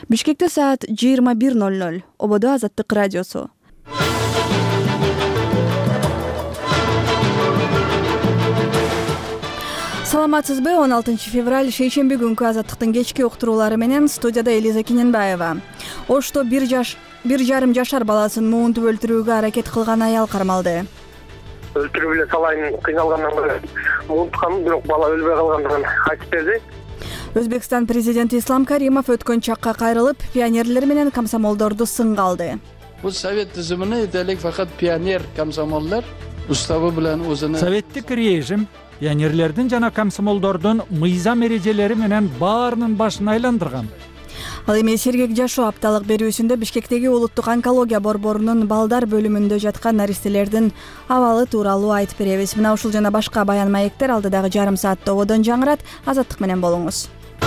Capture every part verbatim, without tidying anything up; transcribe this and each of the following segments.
Бишкекте саат жыйырма бир ноль ноль. Ободо Азаттык радиосу. Саламатсызбы? он алтынчы февраль шейшемби күнкү Азаттыктын кечки уктуруулары менен студияда Элиза Киненбаева. Ошто бир жаш бир жарым жашар баласын муунтуп өлтүрүүгө аракет кылган аял кармалды. Өлтүрүп эле салайын, кыйналгандан бери муунткам, бирок бала өлбөй калгандыгын айтып берди. Өзбекстан президенти Ислам Каримов өткөн чакка кайрылып, пионерлер менен комсомолдорду сынга алды. Бул совет тизимине этелик факат пионер комсомолдор уставы менен өзүнө Советтик режим пионерлердин жана комсомолдордун мыйзам эрежелери менен баарынын башын айландырган. Ал эми Сергек жашоо апталык берүүсүндө Бишкектеги улуттук онкология борборунун балдар бөлүмүндө жаткан наристелердин абалы тууралуу айтып беребиз. Мына ушул жана башка баян маектер алдыдагы жарым саатта ободон жаңырат. Азаттык менен болуңуз.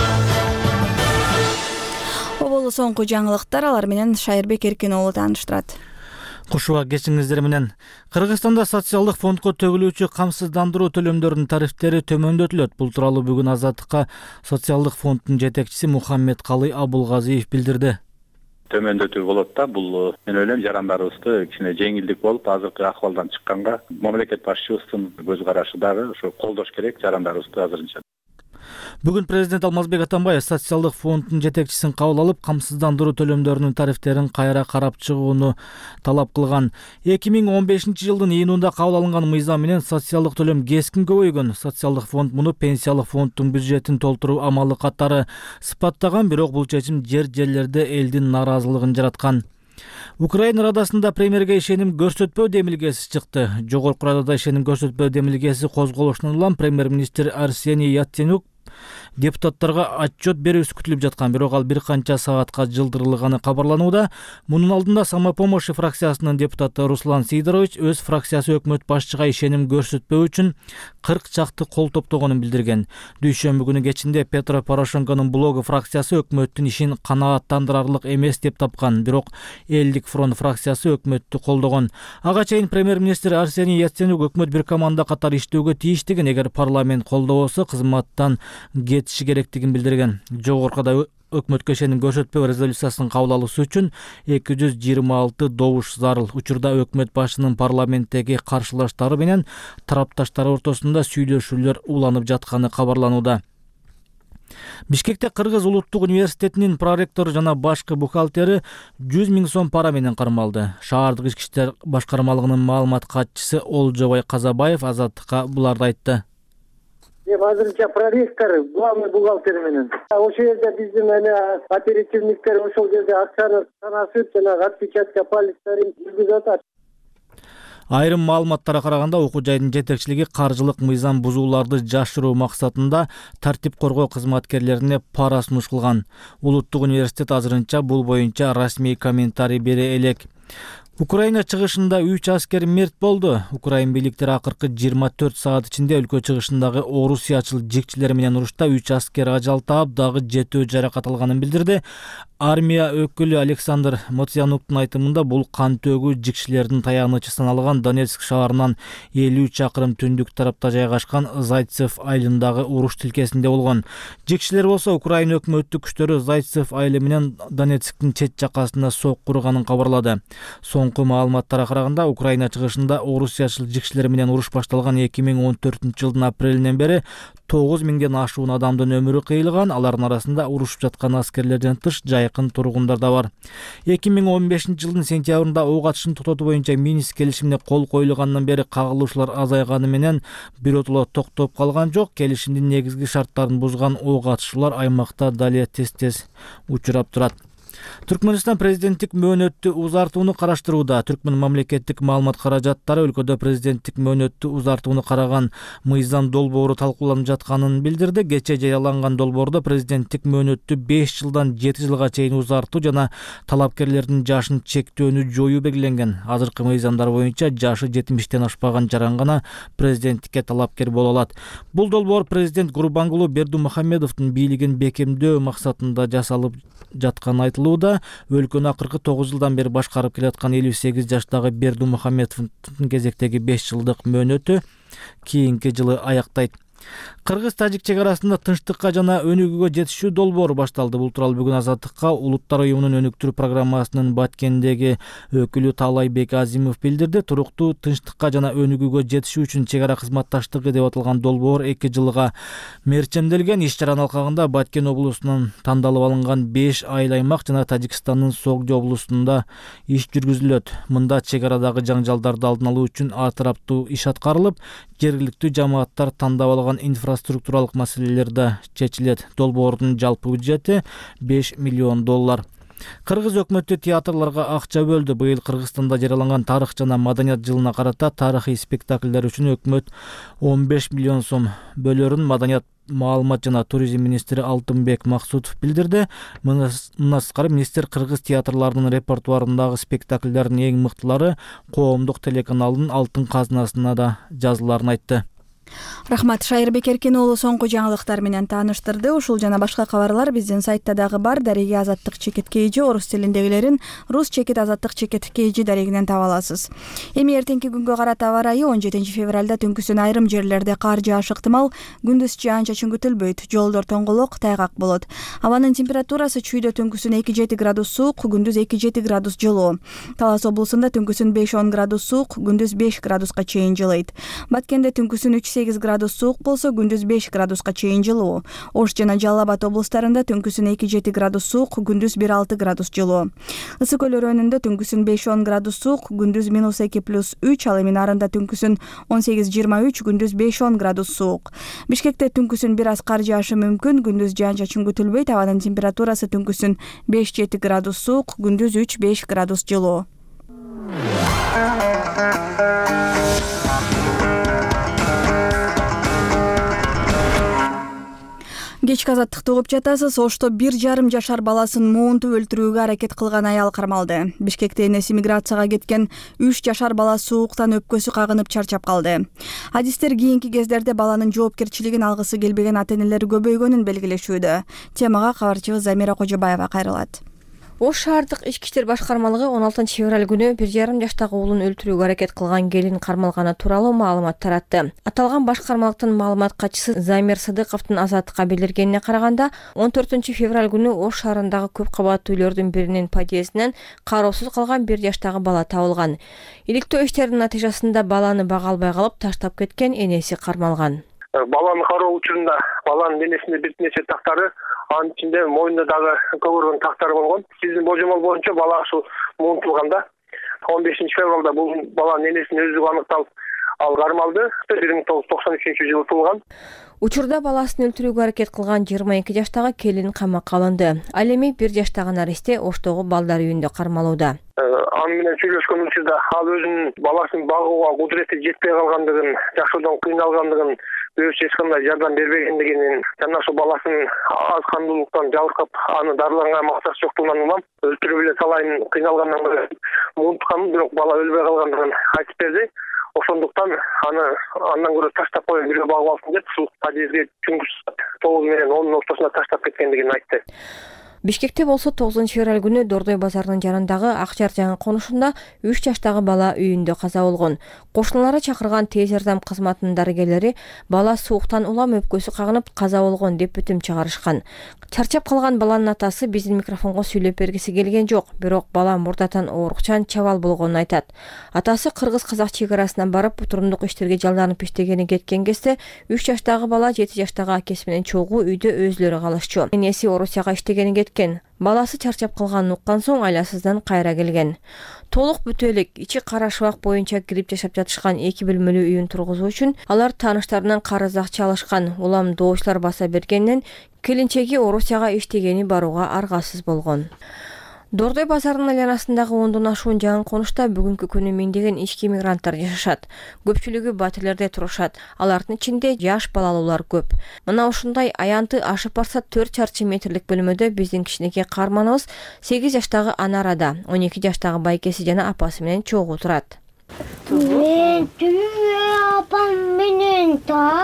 Оболу соңку жаңылыктар, алар менен Шайырбек Эркин уулу тааныштырат. Кушуа кечиңиздер менен. Кыргызстанда социалдык фондко төгүлүүчү камсыздандыруу төлөмдөрүнүн тарифтери төмөндөтүлөт. Бул тууралуу бүгүн Азаттыкка социалдык фонддун жетекчиси Мухаммед Калый Абулгазиев билдирди. Төмөндөтүү болот да, бул мен ойлойм жарандарыбызды кичине жеңилдик болуп, азыркы акыбалдан чыкканга мамлекет башчыбыздын көз карашы дагы ошо колдош керек жарандарыбызды азырынча. Бүгүн президент Алмазбек Атамбаев социалдык фонддун жетекчисин кабыл алып, камсыздандыруу төлөмдөрүнүн тарифтерин кайра карап чыгууну талап кылган. эки миң он бешинчи жылдын июнунда кабыл алынган мыйзам менен социалдык төлөм кескин көбөйгөн. Социалдык фонд муну пенсиялык фонддун бюджетин толтуруу амалы катары сыпаттаган, бирок бул чечим жер жерлерде элдин нааразылыгын жараткан. Украина Радасында премьерге ишеним көрсөтпөө демилгеси чыкты. Жогорку Радада ишеним көрсөтпөө демилгеси козголушунан улам премьер-министр Арсений Яценюк депутаттарга отчет берүүсү күтүлүп жаткан, бирок ал бир канча саатка жылдырылганы кабарланууда. Мунун алдында Самопомощь фракциясынын депутаты Руслан Сидорович өз фракциясы өкмөт башчыга ишеним көрсөтпөө үчүн кырк чакты кол топтогонун билдирген. Дүйшөмбү күнү кечинде Петро Порошенконун блогу фракциясы өкмөттүн ишин канааттандырарлык эмес деп тапкан, бирок Элдик фронт фракциясы өкмөттү колдогон. Ага чейин премьер-министр Арсений Яценюк өкмөт бир команда катары иштөөгө тийиштигин, эгер парламент колдобосо кызматтан кетиши керектигин билдирген. Жогоркуда өкмөткө ишеним көрсөтпөө резолюциясын кабыл алуусу үчүн эки жүз жыйырма алты добуш зарыл. Учурда өкмөт башынын парламенттеги каршылаштары менен тарапташтары ортосунда сүйлөшүүлөр уланып жатканы кабарланууда. Бишкекте Кыргыз улуттук университетинин проректору жана башкы бухгалтери жүз миң сом пара менен кармалды. Шаардык ички иштер башкармалыгынын маалымат катчысы Олжобай Казабаев Азаттыкка буларды айтты. Азырынча проректор, главный бухгалтер менен. Ошол жерде биздин эле оперативниктер ошол жерде акчаны санасып, жана отпечатка пальцтерин жүргүзүп атат. Айрым маалыматтарга караганда, окуу жайдын жетекчилиги каржылык мыйзам бузууларды жашыруу максатында тартип коргоо кызматкерлерине пара сунуш кылган. Улуттук университет азырынча бул боюнча расмий комментарий бере элек. Украина чыгышында үч аскер мерт болду. Украин бийликтери акыркы жыйырма төрт саат ичинде өлкө чыгышындагы орусиячыл жикчилер менен урушта үч аскер ажал таап, дагы жетөө жаракат алганын билдирди. Армия өкүлү Александр Моцянуктун айтымында, бул кан төгүү жикчилердин таянычы саналган Донецк шаарынан элүү чакырым түндүк тарапта жайгашкан Зайцев айылындагы уруш тилкесинде болгон. Жикчилер болсо Украина өкмөттүк күчтөрү Зайцев айылы менен Донецктин чет жакасында сокку урганын кабарлады. Соңку маалыматтарга караганда, Украина чыгышында орусиячыл жикчилер менен уруш башталган эки миң он төртүнчү жылдын апрелинен бери тогуз миңден ашуун адамдын өмүрү кыйылган. Алардын арасында урушуп жаткан аскерлерден тыш жайкын тургундар да бар. эки миң он бешинчи жылдын сентябрында ок атышын токтотуу боюнча Минск келишимине кол коюлгандан бери кагылышуулар азайганы менен биротоло токтоп калган жок. Келишимдин негизги шарттарын бузган ок атышуулар аймакта дали тез-тез учурап турат. Түркмөнстан президенттик мөөнөттү узартууну караштырууда. Түркмөн мамлекеттик маалымат каражаттары өлкөдө президенттик мөөнөттү узартууну караган мыйзам долбоору талкууланып жатканын билдирди. Кече жарыяланган долбоордо президенттик мөөнөттү беш жылдан жети жылга чейин узартуу жана талапкерлердин жашын чектөөнү жоюу белгиленген. Азыркы мыйзамдар боюнча жашы жетимиштен ашпаган жаран гана президенттикке талапкер боло алат. Бул долбоор президент Гурбангулу Бердимухамедовдун бийлигин бекемдөө максатында жасалып жатканы айтылууда. Өлкөнү акыркы тогуз жылдан бери башкарып келаткан элүү сегиз жаштагы Бердимухамедовдун кезектеги беш жылдык мөөнөтү кийинки жылы аяктайт. Кыргыз-тажик чек арасында тынчтыкка жана өнүгүүгө жетишүү долбоору башталды. Бул тууралуу бүгүн Азаттыкка Улуттар уюмунун өнүктүрүү программасынын Баткендеги өкүлү Таалайбек Азимов билдирди. Туруктуу тынчтыкка жана өнүгүүгө жетишүү үчүн чек ара кызматташтыгы деп аталган долбоор эки жылга мерчемделген. Иш-чаранын алкагында Баткен облусунун тандалып алынган беш айыл аймак жана Тажикстандын Согдо облусунда иш жүргүзүлөт. Мында чек арадагы жаңжалдарды алдын алуу үчүн ар тараптуу иш аткарылып, жергиликтүү жамааттар тандап алган инфраструктуралык маселелер да чечилет. Долбоордун жалпы бюджети беш миллион доллар. Кыргыз өкмөтү театрларга акча бөлдү. Быйыл Кыргызстанда жарыяланган тарых жана маданият жылына карата тарыхый спектакльдер үчүн өкмөт он беш миллион сом бөлөрүн маданият, маалымат жана туризм министри Алтынбек Максутов билдирди. Мындан тышкары министр кыргыз театрларынын репертуарындагы спектакльдердин эң мыктылары коомдук телеканалдын алтын казынасына да жазыларын айтты. Рахмат. Шайырбек Эркин уулу соңку жаңылыктар менен тааныштырды. Ушул жана башка кабарлар биздин сайтта дагы бар. Дареги Азаттык чекит кейжи орус тилиндегилерин рус чекит Азаттык чекит кейжи дарегинен таба аласыз. Эми эртеңки күнгө карата аба ырайы он жетинчи февралда түнкүсүн айрым жерлерде кар жаашы ыктымал, күндүз жаан-чачын күтүлбөйт. Жолдор тоңголок, тайгак болот. Абанын температурасы чүйдө түнкүсүн эки жети градус суук, күндүз эки жети градус жылуу. Талас облусунда түнкүсүн беш он градус суук, күндүз беш градуска чейин жылыйт. Баткенде түнкүсүн үч сегиз градус суук болсо, күндүз беш градуска чейин жылуу. Ош жана Жалал Абад облустарында түнкүсүн эки жети градус суук, күндүз бир алты градус жылуу. Ысык көл өрөөнүндө түнкүсүн беш он градус суук, күндүз минус эки плюс үч, ал эми Нарында түнкүсүн он сегиз жыйырма үч, күндүз беш он градус суук. Бишкекте түнкүсүн бир аз кар жаашы мүмкүн, күндүз жаан-чачын күтүлбөйт. Абанын температурасы түнкүсүн беш жети градус суук, күндүз үч беш градус жылуу. Кечки Азаттыкты угуп жатасыз. Ошто бир жарым жашар баласын муунтуп өлтүрүүгө аракет кылган аял кармалды. Бишкекте энеси миграцияга кеткен үч жашар бала сууктан өпкөсү кагынып чарчап калды. Адистер кийинки кездерде баланын жоопкерчилигин алгысы келбеген ата-энелер көбөйгөнүн белгилешүүдө. Темага кабарчыбыз Замира Кожобаева кайрылат. Ош шаардык ички иштер башкармалыгы он алтынчы февраль күнү бир жарым жаштагы уулун өлтүрүүгө аракет кылган келин кармалганы тууралуу маалымат таратты. Аталган башкармалыктын маалымат катчысы Замир Сыдыковдун Азаттыкка билдиргенине караганда, он төртүнчү февраль күнү Ош шаарындагы көп кабаттуу үйлөрдүн биринин подъездинен кароосуз калган бир жаштагы бала табылган. Иликтөө иштеринин натыйжасында баланы бага албай калып таштап кеткен энеси кармалган. Баланы кароо учурунда баланын денесинде бир нече тактары, анын ичинде мойнунда дагы көбөргөн тактары болгон. Биздин божомол боюнча бала ушул муунтулганда он бешинчи февралда бул баланын энесинин өздүгү аныкталып, ал кармалды. бир миң тогуз жүз токсон үчүнчү жылы туулган. Учурда баласын өлтүрүүгө аракет кылган жыйырма эки жаштагы келин камакка алынды. Ал эми бир жаштагы наристе Оштогу балдар үйүндө кармалууда. Аны менен сүйлөшкөн учурда ал өзүнүн баласын багууга кудурети жетпей калгандыгын, жашоодон кыйналгандыгын, өзү эч кандай жардам бербегендигин жана ошо баласынын аз кандуулуктан жабыркап, аны дарыланга максат жоктугунан улам өлтүрүп эле салайын, кыйналгандан бери муунтканын, бирок бала өлбөй калгандыгын айтып берди. Ошондуктан аны андан көрө таштап коюп бирөө багып алсын деп ушул подъездге түнкү тогуз менен онун ортосунда таштап кеткендигин айтты. Бишкекте болсо тогузунчу февраль күнү Дордой базарынын жанындагы Акчар жаңы конушунда үч жаштагы бала үйүндө каза болгон. Кошуналары чакырган тез жардам кызматынын дарыгерлери бала сууктан улам өпкөсү кагынып каза болгон деп бүтүм чыгарышкан. Чарчап калган баланын атасы биздин микрофонго сүйлөп бергиси келген жок, бирок бала мурдатан оорукчан чабал болгонун айтат. Атасы кыргыз-казак чек арасынан барып турумдук иштерге жалданып иштегени кеткен кезде үч жаштагы бала жети жаштагы акеси менен чогуу үйдө өзүлөрү калышчу. Энеси Орусияга иштегени кеткен. Баласы чарчап калганын уккан соң айласыздан кайра келген. Толук бүтө элек ичи кара шыбак боюнча кирип жашап жатышкан эки бөлмөлүү үйүн тургузуу үчүн алар тааныштарынан карыз акча алышкан. Улам доочулар баса бергенден келинчеги Орусияга иштегени барууга аргасыз болгон. Дордой базарынын айланасындагы ондон ашуун жаңы конушта бүгүнкү күнү миңдеген ички мигранттар жашашат. Көпчүлүгү батирлерде турушат. Алардын ичинде жаш балалуулар көп. Мына ушундай аянты ашып барса төрт чарчы метрлик бөлмөдө биздин кичинекей каарманыбыз сегиз жаштагы Анарада, он эки жаштагы байкеси жана апасы менен чогуу турат. Мен түнү апам менен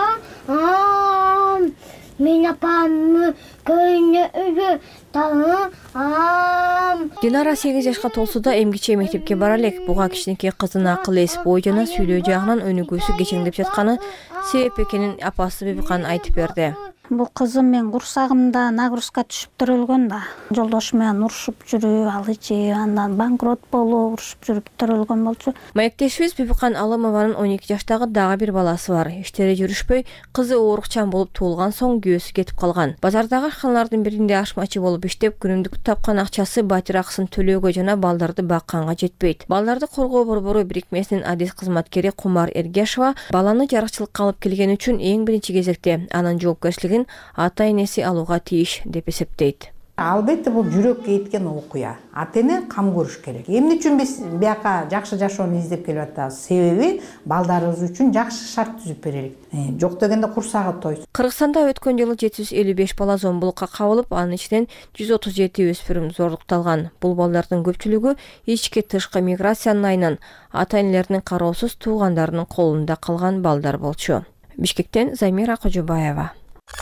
таам, мен апам көйнө үйгө таам. Динара сегиз жашка толсуда эмгиче мектепке бара элек. Буга кичинекей кызына акыл эс, бой жана сүйлөө жагынан өнүгүүсү кечеңдеп жатканы себеп экенин апасы Бибикан айтып берди. Бул кызым мен курсагымда нагрузка түшүп төрөлгөн да. Жолдошу менен урушуп жүрүп, ал ичи андан банкрот болуп, урушуп жүрүп төрөлгөн болчу. Маектешибиз Бибикан Алымованын он эки жаштагы дагы бир баласы бар. Иштери жүрүшпөй, кызы оорукчан болуп туулган соң күйөөсү кетип калган. Базардагы ашканалардын биринде ашмачы болуп иштеп, күнүмдүк тапкан акчасы батир акысын төлөөгө жана балдарды бакканга жетпейт. Балдарды коргоо борбору бирикмесинин адис кызматкери Кумар Эргешова баланы жарыкчылыкка алып келген үчүн эң биринчи кезекте анын жоопкерчилигин ата-энеси алууга тийиш деп эсептейт. Албетте бул жүрөккө жеткен окуя. Ата-эне кам көрүш керек. Эмне үчүн биз бияка жакшы жашоону издеп келип атабыз? Себеби балдарыбыз үчүн жакшы шарт түзүп берелик. Жок дегенде курсагы тойсун. Кыргызстанда өткөн жылы жети жүз элүү беш бала зомбулукка кабылып, анын ичинен жүз отуз жети өспүрүм зорлукталган. Бул балдардын көпчүлүгү ички тышкы миграциянын айынан ата-энелеринин кароосуз туугандарынын колунда калган балдар болчу. Бишкектен Замира Кожобаева.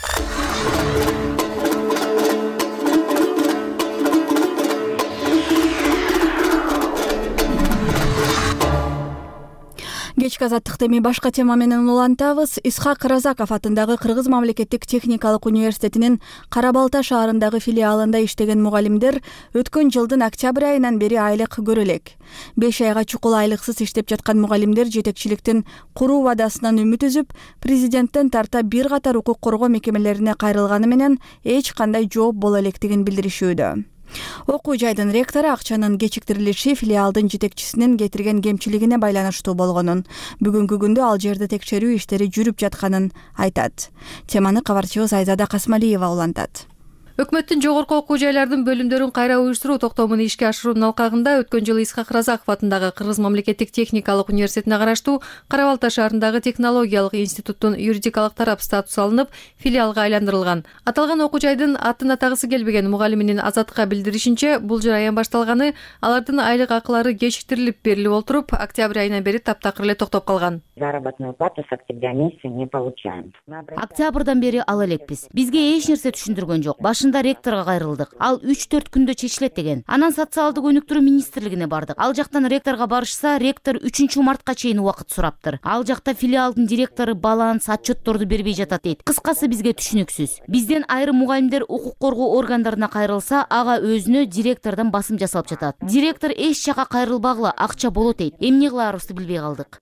Кечки азаттыкты эми башка тема менен улантабыз. Исхак Разаков атындагы Кыргыз мамлекеттик техникалык университетинин Кара Балта шаарындагы филиалында иштеген мугалимдер өткөн жылдын октябрь айынан бери айлык көрө элек. беш айга чукул айлыксыз иштеп жаткан мугалимдер жетекчиликтин куруу вадасынан үмүт үзүп, президенттен тарта бир катар укук коргоо мекемелерине кайрылганы менен эч кандай жооп боло электигин билдиришүүдө. Окуу жайдын ректору акчанын кечиктирилиши филиалдын жетекчисинин кетирген кемчилигине байланыштуу болгонун, бүгүнкү күндө ал жерде текшерүү иштери жүрүп жатканын айтат. Теманы кабарчыбыз Айзада Касмалиева улантат. Өкмөттүн жогорку окуу жайлардын бөлүмдөрүн кайра уюштуруу токтомун ишке ашыруунун алкагында өткөн жылы Исхак Разаков атындагы Кыргыз мамлекеттик техникалык университетине караштуу Кара Балта шаарындагы технологиялык институттун юридикалык тарап статусу алынып, филиалга айландырылган. Аталган окуу жайдын атын атагысы келбеген мугалиминин Азаттыкка билдиришинче, бул жыл аyan башталганы алардын айлык акылары кечиктирилип берилип отуруп, октябрь айынан бери таптакыр эле токтоп калган. Заработную плату с октября месяца не получаем. Октябрдан бери ала элекпиз. Бизге эч нерсе түшүндүргөн жок. Башында ректорго кайрылдык. Ал үч төрт күндө чечилет деген. Анан социалдык өнүктүрүү министрлигине бардык. Ал жактан ректорго барышса, ректор үчүнчү мартка чейин убакыт сураптыр. Ал жакта филиалдын директору баланс, отчетторду бербей жатат дейт. Кыскасы бизге түшүнүксүз. Бизден айрым мугалимдер укук коргоо органдарына кайрылса, ага өзүнө директордон басым жасалып жатат. Директор эч жака кайрылбагыла, акча болот дейт. Эмне кылаарыбызды билбей калдык.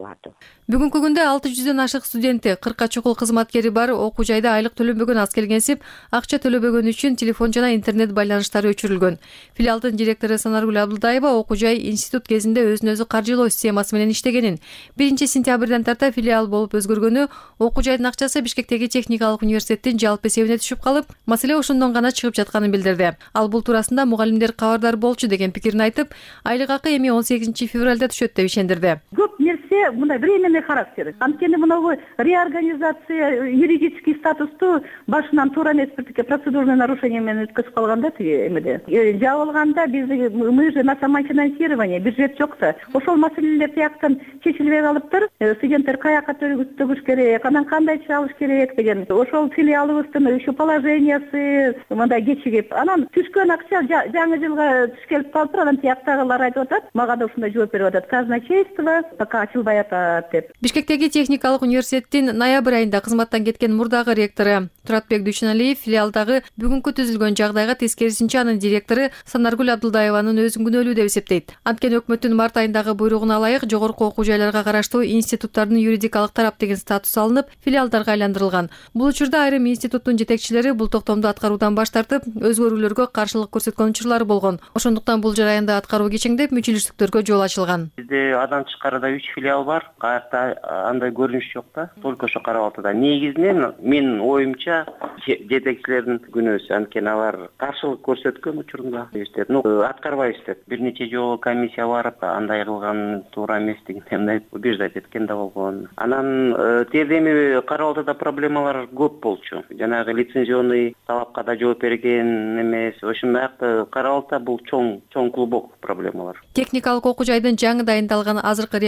Бүгүнкү күндө алты жүздөн ашык студенти, кыркка чукул кызматкери бар окуу жайда айлык төлөнбөгөн аз келгенсип, акча төлөбөгөн үчүн телефон жана интернет байланыштары өчүрүлгөн. Филиалдын директору Санаргүл Абдылдаева окуу жай институт кезинде өзүн өзү каржылоо системасы менен иштегенин, биринчи сентябрдан тарта филиал болуп өзгөргөнү, окуу жайдын акчасы Бишкектеги техникалык университеттин жалпы эсебине түшүп калып, маселе ошондон гана чыгып жатканын билдирди. Ал бул туурасында мугалимдер кабардар болчу деген пикирин айтып, айлык акы эми он сегизинчи февралда түшөт деп ишендирди. Көп нерсе мындай временный характер. Анткени мынау реорганизация юридический статусту башынан туура эмес бир процедурный нарушение менен өткөзүп калганда тиги эмеде. Жабылганда биз мы же на самофинансирование, бюджет жок да. Ошол маселелер тияктан чечилбей калыптыр. Студенттер каяка төгүш керек, анан кандай чалыш керек деген. Ошол филиалыбыздын еще положениясы мындай кечигип, анан түшкөн акча жаңы жылга түшкелип калыптыр. Анан тияктагылар айтып атат, мага да ушундай жооп берип атат. Казначейство пока ачылбай атат деп. Бишкектеги техникалык университеттин ноябрь айында кызматтан кеткен мурдагы ректору Туратбек Дүйшөналиев филиалдагы бүгүнкү түзүлгөн жагдайга тескерисинче анын директору Санаргүл Абдылдаеванын өзүн күнөөлүү деп эсептейт. Анткени өкмөттүн март айындагы буйругуна ылайык жогорку окуу жайларга караштуу институттардын юридикалык тарап деген статус алынып, филиалдарга айландырылган. Бул учурда айрым институттун жетекчилери бул токтомду аткаруудан баш тартып, өзгөрүүлөргө каршылык көрсөткөн учурлары болгон. Ошондуктан бул жараянда аткаруу кечеңдеп, мүчүлүштүктөргө жол ачылган. Бизде Адам чыкарада үч филиал бар. Каякта андай көрүнүш жок да. Только ошо Кара Балтада. Негизинен менин оюмча жетекчилердин күнөөсү, анткени алар каршылык көрсөткөн учурунда иштеп, ну аткарбай иштеп. Бир нече жолу комиссия барып, андай кылган туура эмес дегендей убеждать эткен да болгон. Анан тиде эми Кара Балтада проблемалар көп болчу. Жанагы лицензионный талапка да жооп берген эмес. Ошон аякта Кара Балта бул чоң чоң клубок проблемалар. Техникалык окуу жайдын жаңы дайындалган азыркы ректору Мурат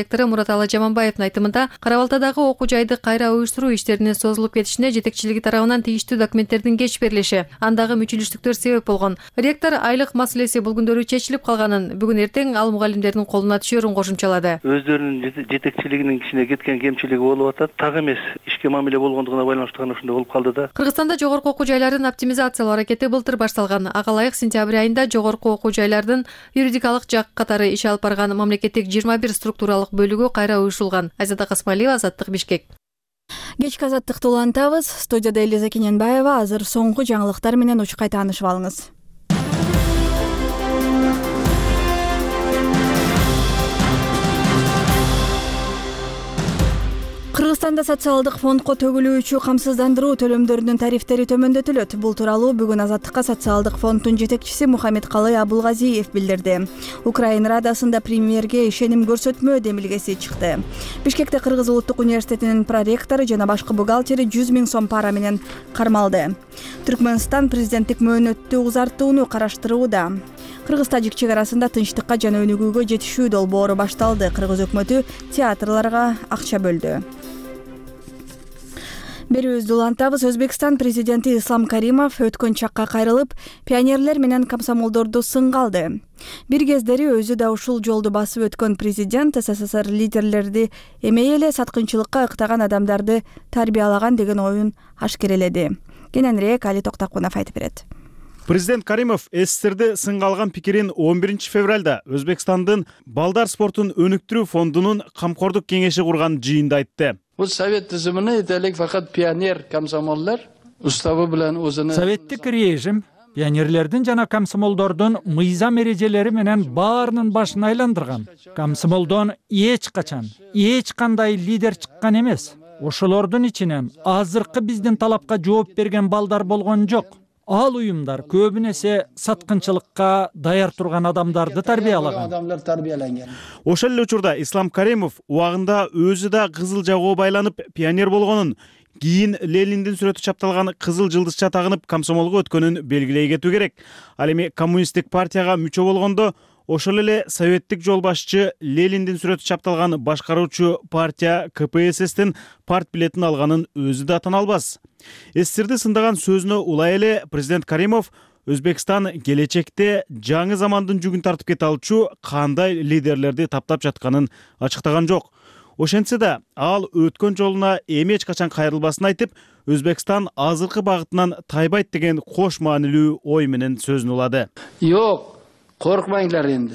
Ала Жаманбаевдин айтымында Кара Балтадагы окуу жайды кайра уюштуруу иштеринин созулуп кетишине жетекчилиги тарабынан тийиштүү документтердин кеч берилиши, андагы мүчүлүштүктөр себеп болгон. Ректор айлык маселеси бул күндөрү чечилип калганын, бүгүн эртең ал мугалимдердин колуна түшөрүн кошумчалады. Өздөрүнүн жетекчилигинин кичине кеткен кемчилиги болуп атат. Так эмес ишке мамиле болгондугуна байланыштуу гана ушундай болуп калды да. Кыргызстанда жогорку окуу жайларын оптимизациялоо аракети былтыр башталган. Ага ылайык сентябрь айында жогорку окуу жайлардын юридикалык жак катары иш алып барган мамлекеттик жыйырма бир структуралык бөлүгү кайра уюшулган. Азата Касмалиева, Азаттык, Бишкек. Кечки азаттыкты улантабыз. Студияда Элиза Кененбаева. Азыр соңку жаңылыктар менен учкай таанышып алыңыз. Кыргызстанда социалдык фондко төгүлүүчү камсыздандыруу төлөмдөрүнүн тарифтери төмөндөтүлөт. Бул тууралуу бүгүн Азаттыкка социалдык фонддун жетекчиси Мухаммедкалый Абулгазиев билдирди. Украин Радасында премьерге ишеним көрсөтмө демилгеси чыкты. Бишкекте Кыргыз улуттук университетинин проректору жана башкы бухгалтери жүз миң сом пара менен кармалды. Түркмөнстан президенттик мөөнөттү узартууну караштырууда. Кыргыз-Тажик чек арасында тынчтыкка жана өнүгүүгө жетишүү долбоору башталды. Кыргыз өкмөтү театрларга акча бөлдү. Берүүбүздү улантабыз. Өзбекстан президенти Ислам Каримов өткөн чакка кайрылып, пионерлер менен комсомолдорду сынга алды. Бир кездери өзү да ушул жолду басып өткөн президент СССР лидерлерди эмей эле саткынчылыкка ыктаган адамдарды тарбиялаган деген оюн ашкереледи. Кененирээк Али Токтакунов айтып берет. Президент Каримов СССРди сынга алган пикирин он биринчи февралда Өзбекстандын балдар спортун өнүктүрүү фондунун камкордук кеңеши курган жыйында айтты. Bu Sovet tizimini edelik fakat pioner komsomollar ustavı bilen o'zini Советтик режим пионерлердин жана комсомолдордун мыйзам эрежелери менен баарынын башын айландырган. Комсомолдон эч качан, эч кандай лидер чыккан эмес. Ошолордун ичинен азыркы биздин талапка жооп берген балдар болгон жок. Ал уюмдар көбүнесе саткынчылыкка даяр турган адамдарды тарбиялаган. Адамдар тарбияланган. Ошол эле учурда Ислам Каримов убагында өзү да кызыл жагуу байланып пионер болгонун, кийин Лениндин сүрөтү чапталган кызыл жылдызча тагынып комсомолго өткөнүн белгилей кетүү керек. Ал эми коммунисттик партияга мүчө болгондо ошол эле советтик жол башчы Лениндин сүрөтү чапталган башкаруучу партия К П С Стин парт билетин алганын өзү да тана албас. СССРди сындаган сөзүнө улай эле президент Каримов Өзбекстан келечекте жаңы замандын жүгүн тартып кете алчу кандай лидерлерди таптап жатканын ачыктаган жок. Ошентсе да ал өткөн жолуна эми эч качан кайрылбасын айтып, Өзбекстан азыркы багытынан тайбайт деген кош маанилүү ой менен сөзүн улады. Жок, коркмаңдар энди.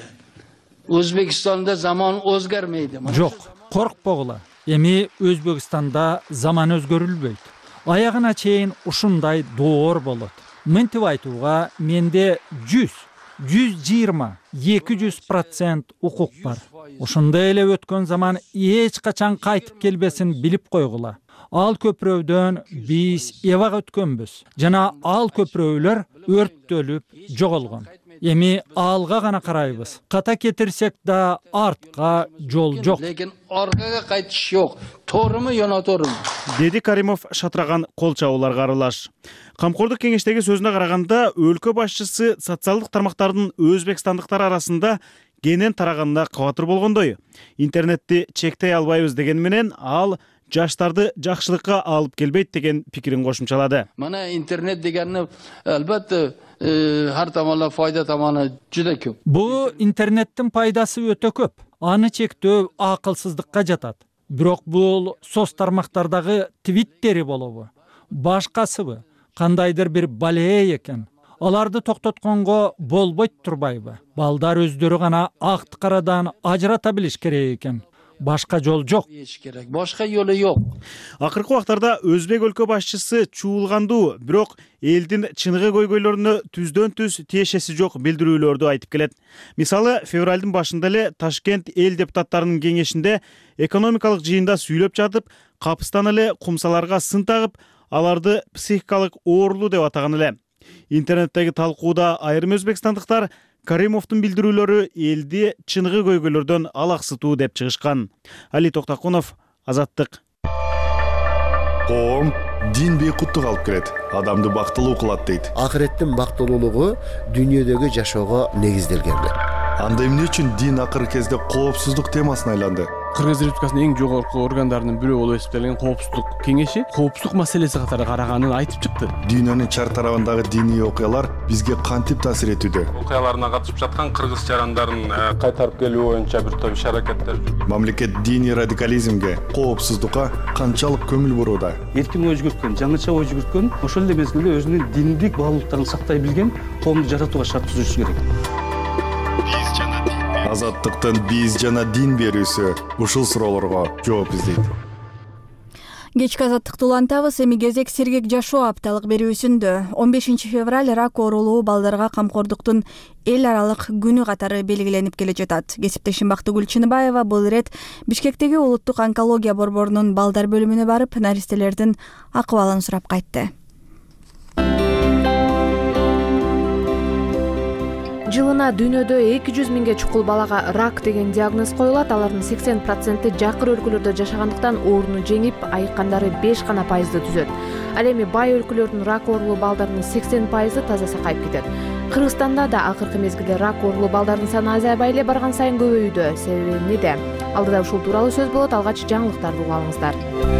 Өзбекстанда заман өзгөрмөйдү. Жок, коркпогула. Эми Өзбекстанда заман өзгөрүлбөйт. Аягына чейин ушундай доор болот. Мынтип айтууга менде жүз, жүз жыйырма, эки жүз процент укук бар. Ушундай эле өткөн заман эч качан кайтып келбесин билип койгула. Ал көпүрөдөн биз эбак өткөнбүз. Жана ал көпүрөлөр өрттөлүп жоголгон. Эми алга гана карайбыз. Ката кетирсек да артка жол жок. Лекин аркага кайтыш жок. Тооруму жана тоорум. Деди Каримов шатыраган кол чабууларга аралаш. Камкордук кеңештеги сөзүнө караганда, өлкө башчысы социалдык тармактардын өзбекстандыктар арасында кенен тараганына кабатыр болгондой. Интернетти чектей албайбыз деген менен ал жаштарды жакшылыкка алып келбейт деген пикирин кошумчалады. Мана интернет дегенни албетте har tomonlama foyda tomoni juda ko'p. Bu internetin пайдасы өтө көп. Аны чектөө акылсыздыкка жатат. Бирок бул соц тармактардагы твиттери болобу, башкасыбы, кандайдыр бир балее экен. Аларды токтотконго болбойт турбайбы? Балдар өздөрү гана акты карадан ажырата билиш керек экен. Башка жол жок. Башка жолу жок. Акыркы убактарда Өзбек өлкө башчысы чуулгандуу, бирок элдин чыныгы көйгөйлөрүнө түздөн түз тиешеси жок билдирүүлөрдү айтып келет. Мисалы, февралдын башында эле Ташкент эл депутаттарынын кеңешинде экономикалык жыйында сүйлөп жатып, капыстан эле кумсаларга сын тагып, аларды психикалык оорулуу деп атаган эле. Интернеттеги талкууда айрым өзбекстандыктар Каримовдун билдирүүлөрү элди чыныгы көйгөйлөрдөн алаксытуу деп чыгышкан. Али Токтакунов, Азаттык. Коом дин бейкуттук алып келет, адамды бактылуу кылат дейт. Акыреттин бактылуулугу дүйнөдөгү жашоого негизделген. Анда эмне үчүн дин акыркы кезде коопсуздук темасына айланды? Кыргыз Республикасынын эң жогорку органдарынын бирөө болуп эсептелген Коопсуздук кеңеши коопсуздук маселеси катары караганын айтып чыкты. Дүйнөнүн чар тарабындагы диний окуялар бизге кантип таасир этүүдө? Окуяларына катышып жаткан кыргыз жарандарын кайтарып келүү боюнча бир топ иш-аракеттер. Мамлекет диний радикализмге, коопсуздукка канчалык көңүл бурууда? Эркин ой жүгүрткөн, жаңыча ой жүгүрткөн, ошол эле мезгилде өзүнүн диндик баалуулуктарын сактай билген коомду жаратууга шарт түзүшү керек. Азаттыктын биз жана дин берүүсү ушул суроолорго жооп издейт. Кечки азаттыкты улантабыз. Эми кезек сергек жашоо апталык берүүсүндө. он бешинчи февраль рак оорулуу балдарга камкордуктун эл аралык күнү катары белгиленип келе жатат. Кесиптешим Бактыгүл Чыныбаева бул ирет Бишкектеги улуттук онкология борборунун балдар бөлүмүнө барып, наристелердин акыбалын сурап кайтты. Жылына дүйнөдө эки жүз миңге чукул балага рак деген диагноз коюлат. Алардын сексен проценти жакыр өлкөлөрдө жашагандыктан ооруну жеңип, айыккандары беш гана пайызды түзөт. Ал эми бай өлкөлөрдүн рак оорулуу балдарынын сексен пайызы таза сакайып кетет. Кыргызстанда да акыркы мезгилде рак оорулуу балдардын саны азайбай эле барган сайын көбөйүүдө. Себеби эмнеде? Алдыда ушул тууралуу сөз болот. Алгач жаңылыктарды угуп алыңыздар.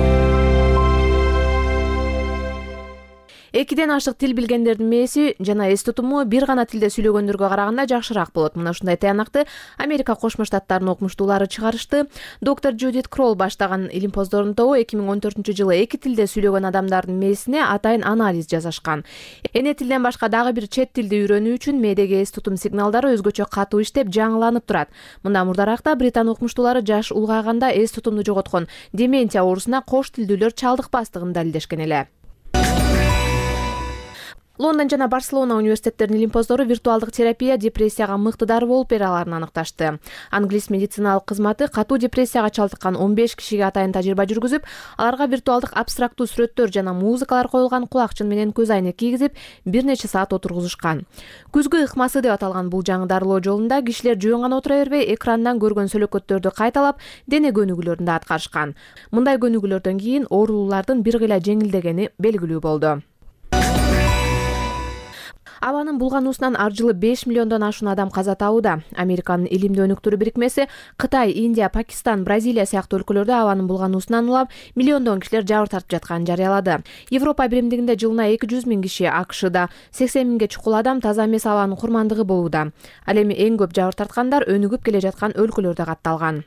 Экиден ашык тил билгендердин мээси жана эс тутуму бир гана тилде сүйлөгөндөргө караганда жакшыраак болот. Мына ушундай таянакты Америка Кошмо Штаттарынын окумуштуулары чыгарышты. Доктор Джудит Кролл баштаган илим поздордун тобу эки миң он төртүнчү жылы эки тилде сүйлөгөн адамдардын мээсине атайын анализ жасашкан. Эне тилден башка дагы бир чет тилди үйрөнүү үчүн мээдеги эс тутум сигналдары өзгөчө катуу иштеп, жаңыланып турат. Мындан мурдаракта Британ окумуштуулары жаш улгайганда эс тутумду жоготкон дементия оорусуна кош тилдүүлөр чалдыкпастыгын далилдешкен эле. Лондон жана Барселона университеттеринин илим поздору виртуалдык терапия депрессияга мыкты дары болуп бере аларын аныкташты. Англис медициналык кызматы катуу депрессияга чалдыккан он беш кишиге атайын тажрыйба жүргүзүп, аларга виртуалдык абстрактуу сүрөттөр жана музыкалар коюлган кулакчын менен көз айнек кийгизип, бир нече саат отургузушкан. Күзгү ыкмасы деп аталган бул жаңы дарылоо жолунда кишилер жөн гана отура бербей, экрандан көргөн сөлөкөттөрдү кайталап, дене көнүгүүлөрүн да аткарышкан. Мындай көнүгүүлөрдөн кийин оорулуулардын бир кыйла жеңилдегени белгилүү болду. Абанын булгануусунан ар жылы беш миллиондон ашуун адам каза табууда. Американын илимдүү өнүктүрүү бирикмеси Кытай, Индия, Пакистан, Бразилия сыяктуу өлкөлөрдө абанын булгануусунан улам миллиондон кишилер жабыр тартып жатканын жарыялады. Европа биримдигинде жылына эки жүз миң киши, АКШда сексен миңге чукул адам таза эмес абанын курмандыгы болууда. Ал эми эң көп жабыр тарткандар өнүгүп келе жаткан өлкөлөрдө катталган.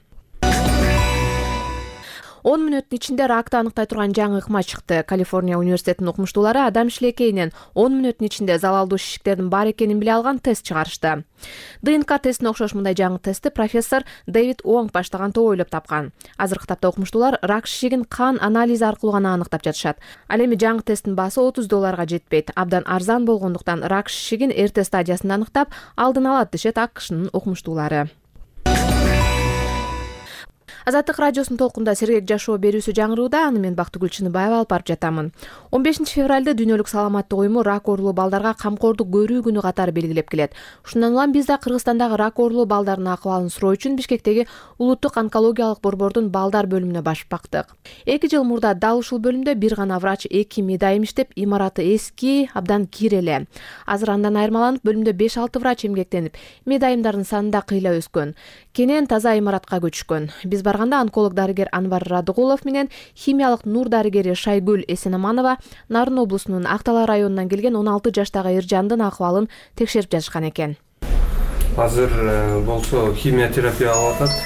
он мүнөттүн ичинде ракты аныктай турган жаңы ыкма чыкты. Калифорния университетинин окумуштуулары адам шилекейинен он мүнөттүн ичинде залалдуу шишиктердин бар экенин биле алган тест чыгарышты. ДНК тестине окшош мындай жаңы тестти профессор Дэвид Уонг баштаган топ ойлоп тапкан. Азыркы тапта окумуштуулар рак шишигин кан анализи аркылуу гана аныктап жатышат. Ал эми жаңы тесттин баасы отуз долларга жетпейт. Абдан арзан болгондуктан рак шишигин эрте стадиясында аныктап алдын алат дешет АКШнын окумуштуулары. Азаттык радиосунун толкунда сергек жашоо берүүсү жаңырууда. Аны мен Бактыгүл Чыныбаева алып барып жатамын. он бешинчи февралда дүйнөлүк саламаттык уюму рак оорулуу балдарга камкордук көрүү күнү катары белгилеп келет. Ушундан улам биз да Кыргызстандагы рак оорулуу балдардын акыбалын суроо үчүн Бишкектеги улуттук онкологиялык борбордун балдар бөлүмүнө башып бактык. эки жыл мурда дал ушул бөлүмдө бир гана врач, эки медайым иштеп, имараты эски, абдан кир эле. Азыр андан айырмаланып, бөлүмдө беш алты врач эмгектенип, медайымдардын саны да кыйла өскөн. Кенен таза имаратка көчкөн. Биз барганда онколог дарыгер Анвар Радыгулов менен химиялык нур дарыгери Шайгүл Эсенаманова Нарын облусунун Актала районунан келген он алты жаштагы Эржандын акыбалын текшерип жатышкан экен. Азыр болсо химиотерапия алып атат.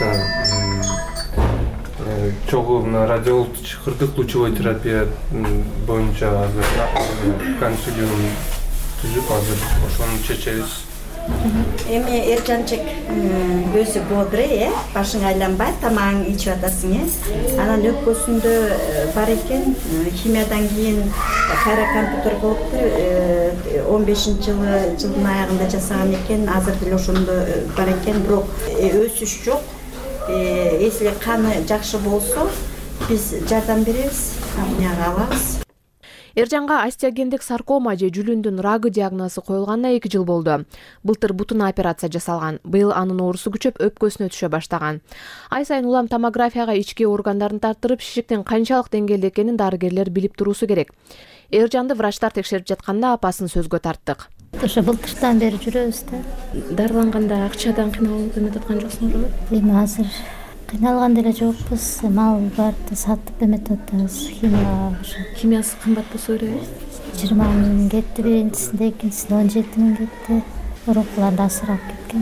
Чогуу радиолук чыкырдык лучевой терапия боюнча азыр консилиум түзүп азыр ошону чечебиз. Эми Эржанчык өзү бодрый, э, башың айланбайт, тамагың ичип атасың, э. Анан өпкөсүндө бар экен, химиядан кийин кайра компьютер болуптур, он бешинчи жылы жылдын аягында жасаган экен, азыр деле ошондо бар экен, бирок өсүш жок. Если каны жакшы болсо, биз жардам беребиз, амнияга алабыз. Эржанга остеогендик саркома же жүлүндүн рагы диагнозу коюлганына эки жыл болду. Былтыр бутуна операция жасалган. Быйыл анын оорусу күчөп өпкөсүнө түшө баштаган. Ай сайын улам томографияга ички органдарын тартырып, шишиктин канчалык деңгээлде экенин дарыгерлер билип туруусу керек. Эржанды врачтар текшерип жатканда апасын сөзгө тарттык. Ошо былтыртан бери жүрөбүз да. Дарыланганда акчадан кыйналып эметаткан жоксуңарбы? Эми азыр кыйналган деле жокпуз. Мал барды сатып эметип атабыз. Химия химиясы кымбат болсо керек. жыйырма миң кетти биринчисинде, экинчисинде он жети миң кетти. Урукуларды асырап кеткен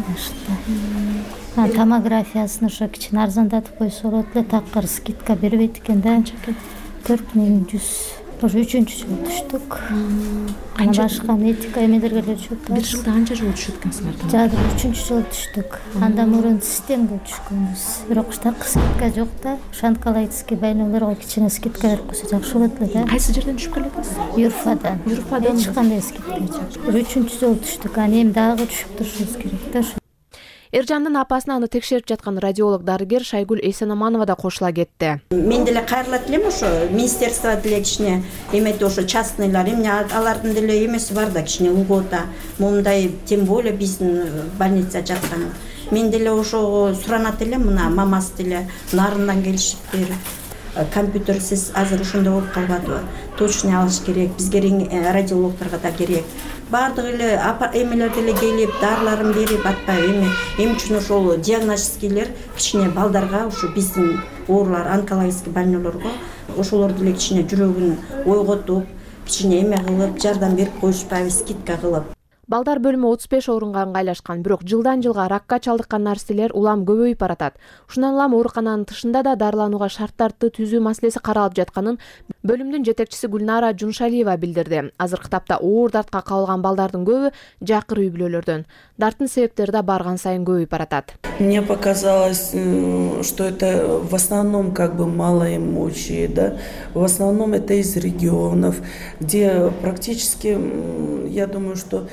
башында. Томографиясын ошо кичине арзандатып койсо болот эле, такыр скидка бербейт экен да. төрт миң жүз. Ошо үчүнчү жылы түштүк. Ана башка медика эмелерге эле түшүп. Бир жылда канча жолу түшүп экенсиңер? Жада үчүнчү жылы түштүк. Андан мурун системге түшкөнбүз. Бирок штатка скидка жок да. Онкологический больнойлорго кичине скидка берип койсо жакшы болот эле да. Кайсы жерден түшүп келесиз? Юрфадан. Юрфадан эч кандай скидка жок. Үчүнчү жолу түштүк. Аны эми дагы түшүп турушубуз керек да. Эржандын апасына аны текшерип жаткан радиолог дарыгер Шайгүл Эйсенаманова да кошула кетти. Мен деле кайрылат элем ошо министерство деле кичине эметип ошо частныйлар эмне алардын деле эмеси бар да, кичине льгота. Момундай тем более биздин больница жаткан. Мен деле ошого суранат элем, мына мамасы деле нарындан келишиптир. Компьютерсиз азыр ошондой болуп калбадыбы? Точный алыш керек, бизге радиологторго да керек. Бардыгы эле эмелер деле келип, дарыларын берип атпайбы эми. Эми үчүн ошол диагностикилер кичине балдарга, ошо биздин оорулар, онкологический больнойлорго ошолор деле кичине жүрөгүн ойготуп, кичине эме кылып, жардам берип коюшпайбы, скидка кылып. Балдар бөлүмү отуз беш орунга ыңгайлашкан, бирок жылдан жылга ракка чалдыккан наристелер улам көбөйүп баратат. Ушундан улам оорукананын тышында да дарыланууга шарттарды түзүү маселеси каралып жатканын бөлүмдүн жетекчиси Гүлнара Жуншалиева билдирди. Азыркы тапта оор дартка кабылган балдардын көбү жакыр үй бүлөлөрдөн. Дарттын себептери да барган сайын көбөйүп баратат. Мне показалось, что это в основном как бы малоимущие, да, в основном это из регионов, где практически, я думаю, что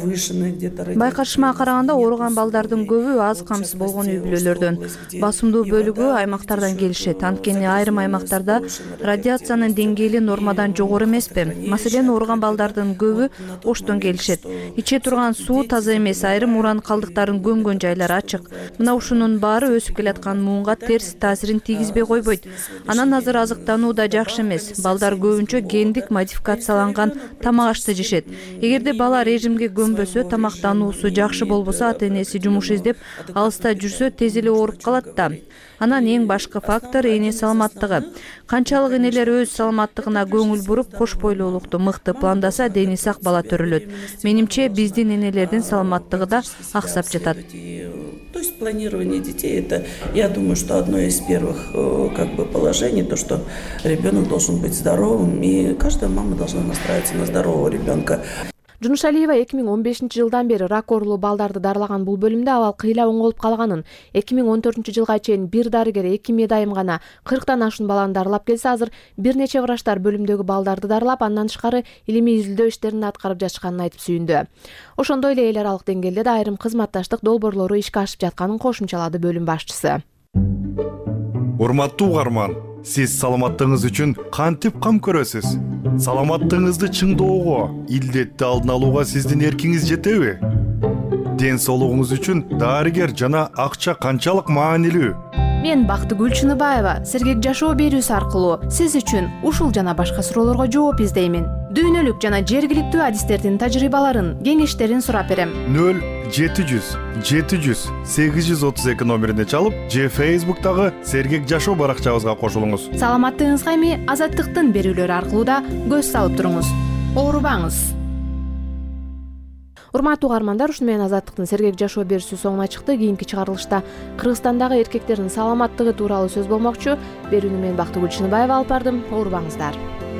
Байкашыма караганда ооруган балдардын көбү аз камсыз болгон үй бүлөлөрдөн. Басымдуу бөлүгү аймактардан келишет. Анткени айрым аймактарда радиациянын деңгээли нормадан жогору эмеспи. Маселен, ооруган балдардын көбү Оштон келишет. Иче турган суу таза эмес, айрым уран калдыктарын көмгөн жайлар ачык. Мына ушунун баары өсүп келаткан муунга терс таасирин тийгизбей койбойт. Анан азыр азыктануу да жакшы эмес. Балдар көбүнчө гендик модификацияланган тамак ашты жешет. Эгерде бала режимге көмбөсө, тамактануусу жакшы болбосо, ата-энеси жумуш издеп алыста жүрсө, тез эле ооруп калат да. Анан эң башкы фактор эне саламаттыгы. Канчалык энелер өз саламаттыгына көңүл буруп, кош бойлуулукту мыкты пландаса, дени сак бала төрөлөт. Менимче, биздин энелердин саламаттыгы да аксап жатат. То есть планирование детей, это, я думаю, что одно из первых как бы положений, то, что ребенок должен быть здоровым, и каждая мама должна настраиваться на здорового ребенка. Жуншалиева эки миң он бешинчи жылдан бери рак оорулуу балдарды дарылаган бул бөлүмдө абал кыйла оңолуп калганын, эки миң он төртүнчү жылга чейин бир дарыгер эки медайым гана кырктан ашуун баланы дарылап келсе, азыр бир нече врачтар бөлүмдөгү балдарды дарылап, андан тышкары илимий изилдөө иштерин аткарып жатышканын айтып сүйүндү. Ошондой эле эл аралык деңгээлде да айрым кызматташтык долбоорлору ишке ашып жатканын кошумчалады бөлүм башчысы. Урматтуу угарман, сиз саламаттыгыңыз үчүн кантип кам көрөсүз? Саламаттыгыңызды чыңдоого, илдетти алдын алууга сиздин эркиңиз жетеби? Ден соолугуңуз үчүн дарыгер жана акча канчалык маанилүү? Мен Бактыгүл Чыныбаева сергек жашоо берүүсү аркылуу сиз үчүн ушул жана башка суроолорго жооп издеймин. Дүйнөлүк жана жергиликтүү адистердин тажрыйбаларын, кеңештерин сурап берем. нөл жети жүз жети жүз сегиз жүз отуз эки номерине чалып, же Facebook'тагы сергек жашоо баракчабызга кошулуңуз. Саламаттыгыңызга эми Азаттыктын берүүлөрү аркылуу да көз салып туруңуз. Оорубаңыз. Урматтуу угармандар, ушуну менен Азаттыктын сергек жашоо берүүсү соңуна чыкты. Кийинки чыгарылышта Кыргызстандагы эркектердин саламаттыгы тууралуу сөз болмокчу. Берүүнү мен Бактыгүл Чыныбаева алып бардым. Оорубаңыздар.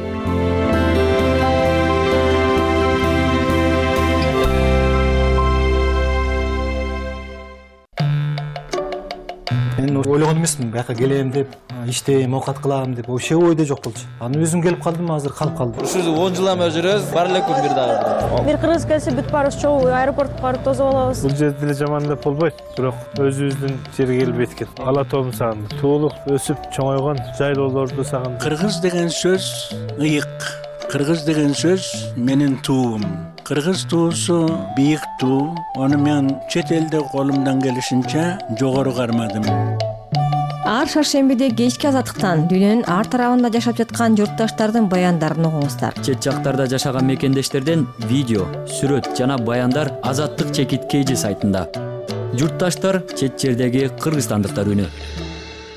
Мен ойлогон эмесмин, бияка келем деп, иштейм, оокат кылам деп, вообще ойдо жок болчу. Аны өзүм келип калдым, азыр калып калдым. Ушул он жылдан бери жүрөбүз, бар эле күн бир дагы. Бир кыргыз келсе бүт баарыбыз чогуу аэропортко барып тосуп алабыз. Бул жерде деле жаман деп болбойт, бирок өзүбүздүн жерге келбейт экен. Ала тоомду сагындым. Туулуп, өсүп, чоңойгон жайлоолорду сагындым. Кыргыз деген сөз ыйык. Кыргыз деген сөз менин туум. Кыргыз туусу бийик туу. Аны мен чет элде колумдан келишинче жогору кармадым. Ар шаршембиде кечки Азаттыктан дүйнөнүн ар тарабында жашап жаткан журтташтардын баяндарын угуңуздар. Чет жактарда жашаган мекендештерден видео, сүрөт жана баяндар Азаттык чекит кей жи сайтында. Журтташтар чет жердеги кыргызстандыктар үнү.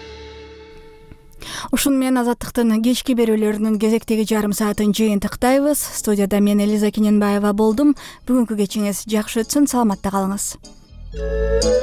Ушун менен Азаттыктын кечки берүүлөрүнүн кезектеги жарым саатын жыйынтыктайбыз. Студияда мен Элиза Кененбаева болдум. Бүгүнкү кечиңиз жакшы өтсүн, саламатта калыңыз.